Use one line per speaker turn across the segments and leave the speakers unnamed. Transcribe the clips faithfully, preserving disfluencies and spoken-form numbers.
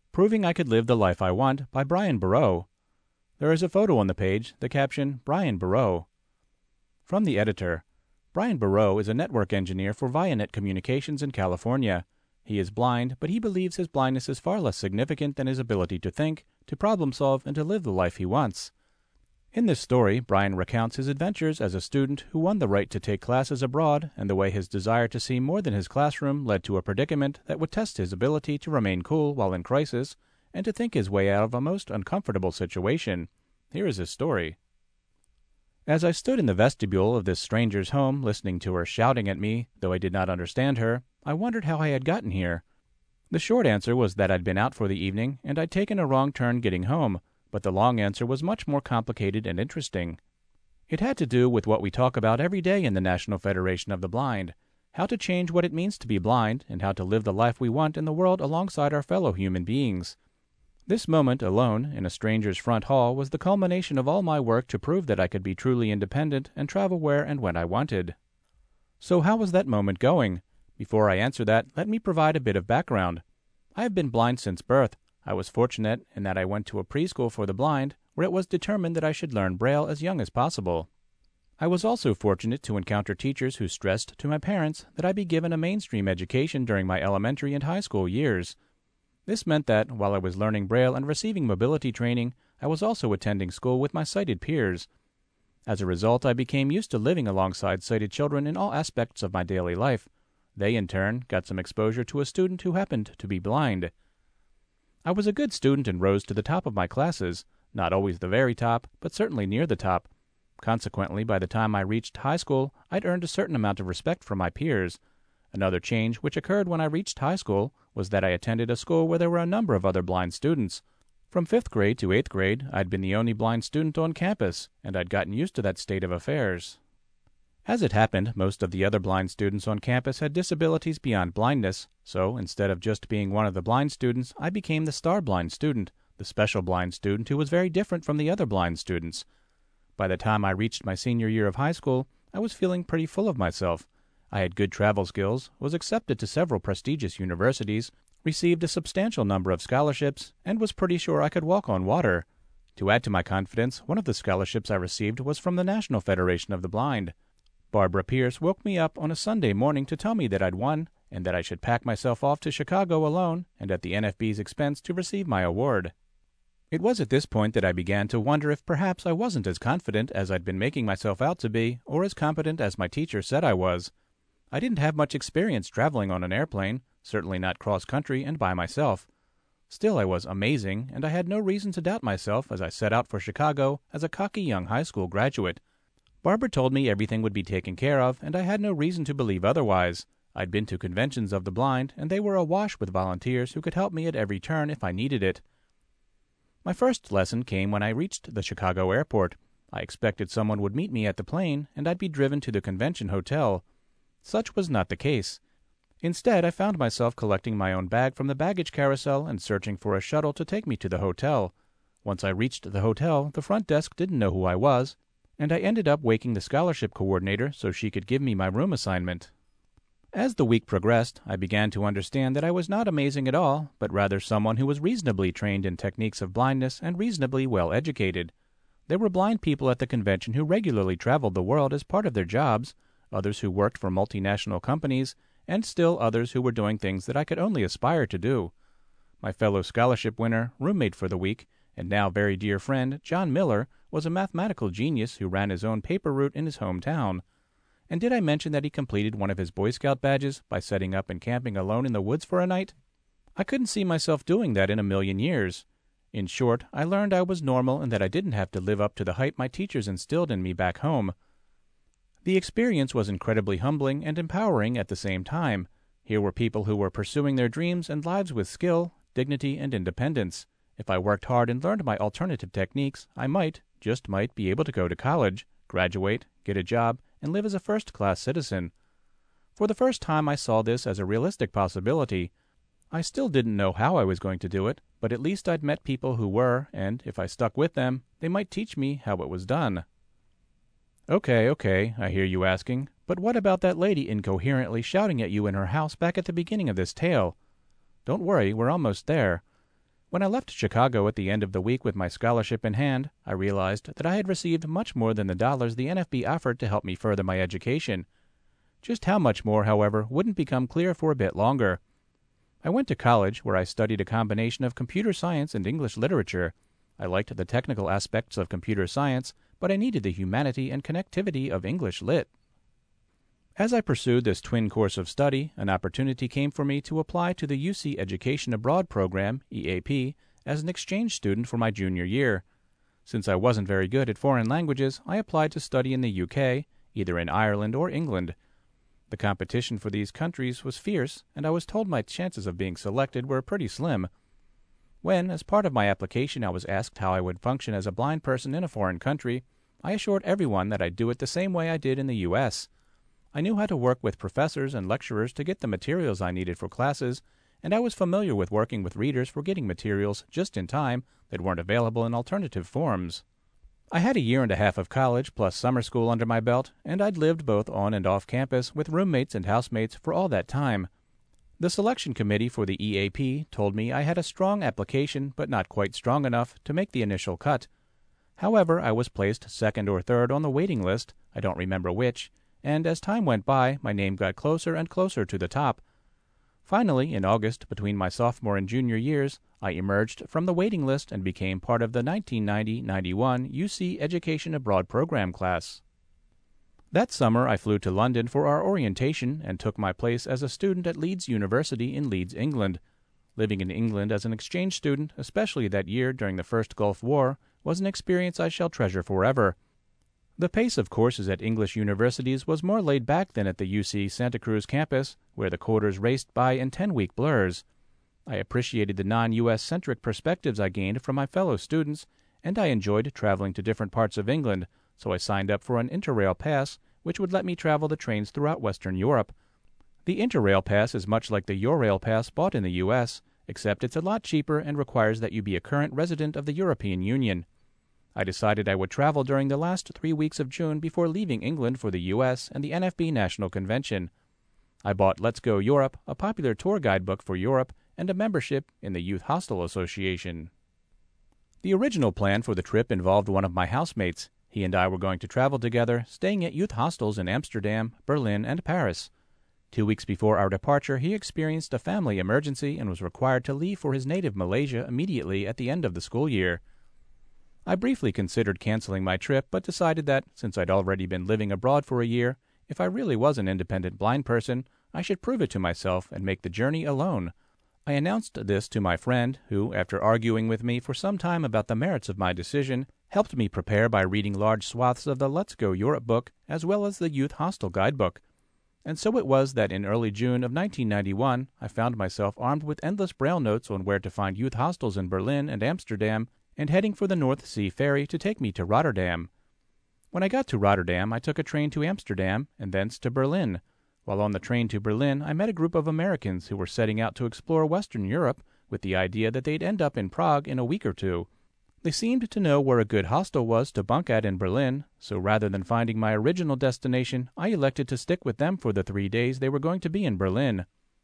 Proving I Could Live the Life I Want by Brian Boru. There is a photo on the page, the caption, Brian Boru. From the editor. Brian Boru is a network engineer for Vianet Communications in California. He is blind, but he believes his blindness is far less significant than his ability to think, to problem solve, and to live the life he wants. In this story, Brian recounts his adventures as a student who won the right to take classes abroad and the way his desire to see more than his classroom led to a predicament that would test his ability to remain cool while in crisis and to think his way out of a most uncomfortable situation. Here is his story. As I stood in the vestibule of this stranger's home, listening to her shouting at me, though I did not understand her, I wondered how I had gotten here. The short answer was that I'd been out for the evening and I'd taken a wrong turn getting home, but the long answer was much more complicated and interesting. It had to do with what we talk about every day in the National Federation of the Blind, how to change what it means to be blind and how to live the life we want in the world alongside our fellow human beings. This moment, alone, in a stranger's front hall, was the culmination of all my work to prove that I could be truly independent and travel where and when I wanted. So how was that moment going? Before I answer that, let me provide a bit of background. I have been blind since birth. I was fortunate in that I went to a preschool for the blind, where it was determined that I should learn Braille as young as possible. I was also fortunate to encounter teachers who stressed to my parents that I be given a mainstream education during my elementary and high school years. This meant that, while I was learning Braille and receiving mobility training, I was also attending school with my sighted peers. As a result, I became used to living alongside sighted children in all aspects of my daily life. They, in turn, got some exposure to a student who happened to be blind. I was a good student and rose to the top of my classes, not always the very top, but certainly near the top. Consequently, by the time I reached high school, I'd earned a certain amount of respect from my peers. Another change which occurred when I reached high school was that I attended a school where there were a number of other blind students. From fifth grade to eighth grade, I'd been the only blind student on campus, and I'd gotten used to that state of affairs. As it happened, most of the other blind students on campus had disabilities beyond blindness, so instead of just being one of the blind students, I became the star blind student, the special blind student who was very different from the other blind students. By the time I reached my senior year of high school, I was feeling pretty full of myself. I had good travel skills, was accepted to several prestigious universities, received a substantial number of scholarships, and was pretty sure I could walk on water. To add to my confidence, one of the scholarships I received was from the National Federation of the Blind. Barbara Pierce woke me up on a Sunday morning to tell me that I'd won, and that I should pack myself off to Chicago alone and at the N F B's expense to receive my award. It was at this point that I began to wonder if perhaps I wasn't as confident as I'd been making myself out to be, or as competent as my teacher said I was. I didn't have much experience traveling on an airplane, certainly not cross-country and by myself. Still, I was amazing, and I had no reason to doubt myself as I set out for Chicago as a cocky young high school graduate. Barbara told me everything would be taken care of, and I had no reason to believe otherwise. I'd been to conventions of the blind, and they were awash with volunteers who could help me at every turn if I needed it. My first lesson came when I reached the Chicago airport. I expected someone would meet me at the plane, and I'd be driven to the convention hotel. Such was not the case. Instead, I found myself collecting my own bag from the baggage carousel and searching for a shuttle to take me to the hotel. Once I reached the hotel, the front desk didn't know who I was, and I ended up waking the scholarship coordinator so she could give me my room assignment. As the week progressed, I began to understand that I was not amazing at all, but rather someone who was reasonably trained in techniques of blindness and reasonably well educated. There were blind people at the convention who regularly traveled the world as part of their jobs, others who worked for multinational companies, and still others who were doing things that I could only aspire to do. My fellow scholarship winner, roommate for the week, and now very dear friend, John Miller, was a mathematical genius who ran his own paper route in his hometown. And did I mention that he completed one of his Boy Scout badges by setting up and camping alone in the woods for a night? I couldn't see myself doing that in a million years. In short, I learned I was normal and that I didn't have to live up to the hype my teachers instilled in me back home. The experience was incredibly humbling and empowering at the same time. Here were people who were pursuing their dreams and lives with skill, dignity, and independence. If I worked hard and learned my alternative techniques, I might, just might, be able to go to college, graduate, get a job, and live as a first-class citizen. For the first time I saw this as a realistic possibility. I still didn't know how I was going to do it, but at least I'd met people who were, and if I stuck with them, they might teach me how it was done. Okay, okay, I hear you asking, but what about that lady incoherently shouting at you in her house back at the beginning of this tale? Don't worry, we're almost there. When I left Chicago at the end of the week with my scholarship in hand, I realized that I had received much more than the dollars the N F B offered to help me further my education. Just how much more, however, wouldn't become clear for a bit longer. I went to college, where I studied a combination of computer science and English literature. I liked the technical aspects of computer science, but I needed the humanity and connectivity of English lit. As I pursued this twin course of study, an opportunity came for me to apply to the U C Education Abroad Program, E A P, as an exchange student for my junior year. Since I wasn't very good at foreign languages, I applied to study in the U K, either in Ireland or England. The competition for these countries was fierce, and I was told my chances of being selected were pretty slim. When, as part of my application, I was asked how I would function as a blind person in a foreign country, I assured everyone that I'd do it the same way I did in the U S. I knew how to work with professors and lecturers to get the materials I needed for classes, and I was familiar with working with readers for getting materials just in time that weren't available in alternative forms. I had a year and a half of college plus summer school under my belt, and I'd lived both on and off campus with roommates and housemates for all that time. The selection committee for the E A P told me I had a strong application, but not quite strong enough to make the initial cut. However, I was placed second or third on the waiting list, I don't remember which, and as time went by, my name got closer and closer to the top. Finally, in August, between my sophomore and junior years, I emerged from the waiting list and became part of the nineteen ninety ninety-one U C Education Abroad program class. That summer, I flew to London for our orientation and took my place as a student at Leeds University in Leeds, England. Living in England as an exchange student, especially that year during the First Gulf War, was an experience I shall treasure forever. The pace of courses at English universities was more laid back than at the U C Santa Cruz campus, where the quarters raced by in ten-week blurs. I appreciated the non-U S centric perspectives I gained from my fellow students, and I enjoyed traveling to different parts of England, so I signed up for an Interrail pass, which would let me travel the trains throughout Western Europe. The Interrail pass is much like the Eurail pass bought in the U S, except it's a lot cheaper and requires that you be a current resident of the European Union. I decided I would travel during the last three weeks of June before leaving England for the U S and the N F B National Convention. I bought Let's Go Europe, a popular tour guidebook for Europe, and a membership in the Youth Hostel Association. The original plan for the trip involved one of my housemates. He and I were going to travel together, staying at youth hostels in Amsterdam, Berlin, and Paris. Two weeks before our departure, he experienced a family emergency and was required to leave for his native Malaysia immediately at the end of the school year. I briefly considered canceling my trip, but decided that, since I'd already been living abroad for a year, if I really was an independent blind person, I should prove it to myself and make the journey alone. I announced this to my friend, who, after arguing with me for some time about the merits of my decision, helped me prepare by reading large swaths of the Let's Go Europe book, as well as the Youth Hostel Guidebook. And so it was that in early June of nineteen ninety-one, I found myself armed with endless braille notes on where to find youth hostels in Berlin and Amsterdam, and heading for the North Sea ferry to take me to Rotterdam. When I got to Rotterdam, I took a train to Amsterdam, and thence to Berlin. While on the train to Berlin, I met a group of Americans who were setting out to explore Western Europe with the idea that they'd end up in Prague in a week or two. They seemed to know where a good hostel was to bunk at in Berlin, so rather than finding my original destination, I elected to stick with them for the three days they were going to be in Berlin.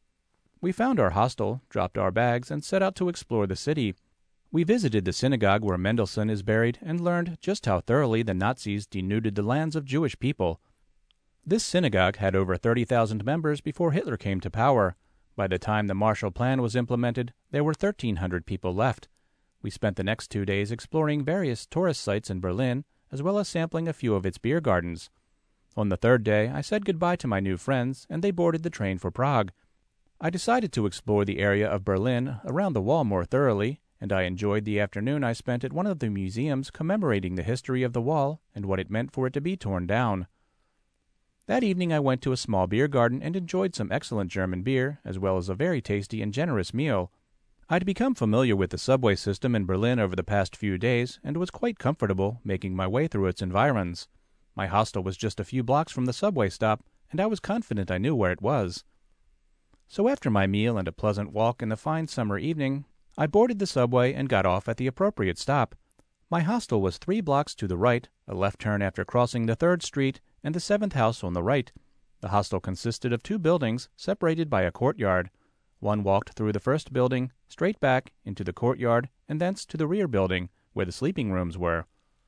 We found our hostel, dropped our bags, and set out to explore the city. We visited the synagogue where Mendelssohn is buried and learned just how thoroughly the Nazis denuded the lands of Jewish people. This synagogue had over thirty thousand members before Hitler came to power. By the time the Marshall Plan was implemented, there were thirteen hundred people left. We spent the next two days exploring various tourist sites in Berlin, as well as sampling a few of its beer gardens. On the third day, I said goodbye to my new friends, and they boarded the train for Prague. I decided to explore the area of Berlin around the wall more thoroughly, and I enjoyed the afternoon I spent at one of the museums commemorating the history of the wall and what it meant for it to be torn down. That evening I went to a small beer garden and enjoyed some excellent German beer, as well as a very tasty and generous meal. I'd become familiar with the subway system in Berlin over the past few days, and was quite comfortable making my way through its environs. My hostel was just a few blocks from the subway stop, and I was confident I knew where it was. So after my meal and a pleasant walk in the fine summer evening, I boarded the subway and got off at the appropriate stop. My hostel was three blocks to the right, a left turn after crossing the third street, and the seventh house on the right. The hostel consisted of two buildings separated by a courtyard. One walked through the first building, straight back into the courtyard, and thence to the rear building, where the sleeping rooms were.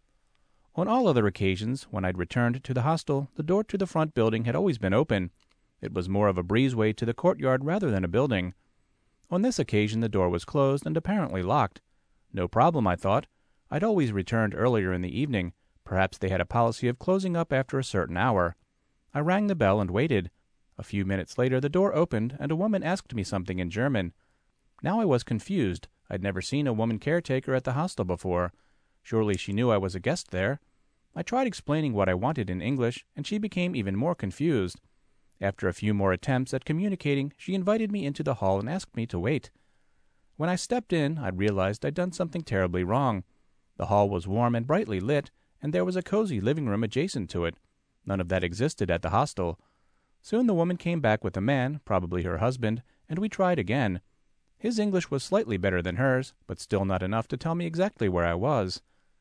On all other occasions, when I'd returned to the hostel, the door to the front building had always been open. It was more of a breezeway to the courtyard rather than a building. On this occasion the door was closed and apparently locked. No problem, I thought. I'd always returned earlier in the evening. Perhaps they had a policy of closing up after a certain hour. I rang the bell and waited. A few minutes later the door opened and a woman asked me something in German. Now I was confused. I'd never seen a woman caretaker at the hostel before. Surely she knew I was a guest there. I tried explaining what I wanted in English, and she became even more confused. After a few more attempts at communicating, she invited me into the hall and asked me to wait. When I stepped in, I realized I'd done something terribly wrong. The hall was warm and brightly lit, and there was a cozy living room adjacent to it. None of that existed at the hostel. Soon the woman came back with a man, probably her husband, and we tried again. His English was slightly better than hers, but still not enough to tell me exactly where I was.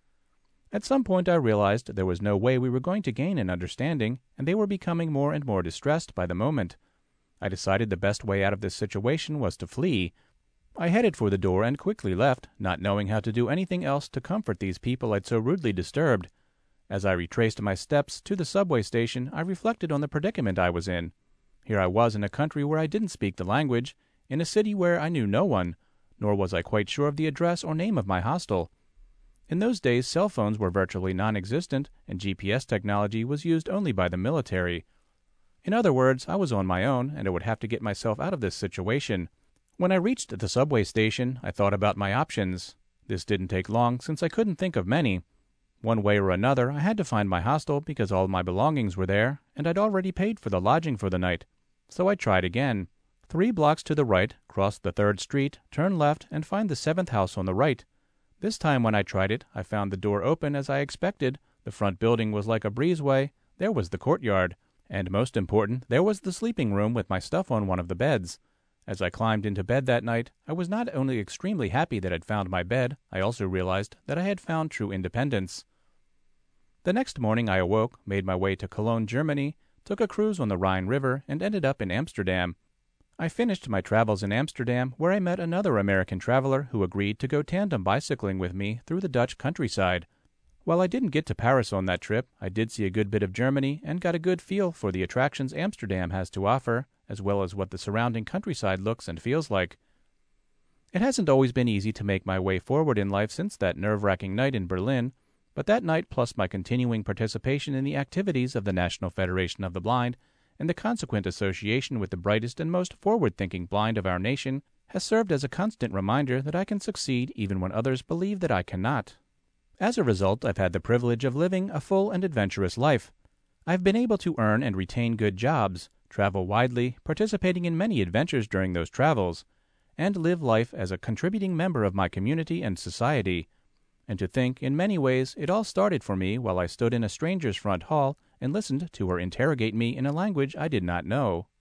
At some point I realized there was no way we were going to gain an understanding, and they were becoming more and more distressed by the moment. I decided the best way out of this situation was to flee. I headed for the door and quickly left, not knowing how to do anything else to comfort these people I'd so rudely disturbed. As I retraced my steps to the subway station, I reflected on the predicament I was in. Here I was in a country where I didn't speak the language, in a city where I knew no one, nor was I quite sure of the address or name of my hostel. In those days, cell phones were virtually non-existent, and G P S technology was used only by the military. In other words, I was on my own, and I would have to get myself out of this situation. When I reached the subway station, I thought about my options. This didn't take long, since I couldn't think of many. One way or another, I had to find my hostel because all my belongings were there, and I'd already paid for the lodging for the night. So I tried again. Three blocks to the right, cross the third street, turn left, and find the seventh house on the right. This time when I tried it, I found the door open as I expected. The front building was like a breezeway. There was the courtyard. And most important, there was the sleeping room with my stuff on one of the beds. As I climbed into bed that night, I was not only extremely happy that I'd found my bed, I also realized that I had found true independence. The next morning I awoke, made my way to Cologne, Germany, took a cruise on the Rhine River, and ended up in Amsterdam. I finished my travels in Amsterdam, where I met another American traveler who agreed to go tandem bicycling with me through the Dutch countryside. While I didn't get to Paris on that trip, I did see a good bit of Germany and got a good feel for the attractions Amsterdam has to offer, as well as what the surrounding countryside looks and feels like. It hasn't always been easy to make my way forward in life since that nerve-wracking night in Berlin, but that night plus my continuing participation in the activities of the National Federation of the Blind and the consequent association with the brightest and most forward-thinking blind of our nation has served as a constant reminder that I can succeed even when others believe that I cannot. As a result, I've had the privilege of living a full and adventurous life. I've been able to earn and retain good jobs, travel widely, participating in many adventures during those travels, and live life as a contributing member of my community and society. And to think, in many ways, it all started for me while I stood in a stranger's front hall and listened to her interrogate me in a language I did not know.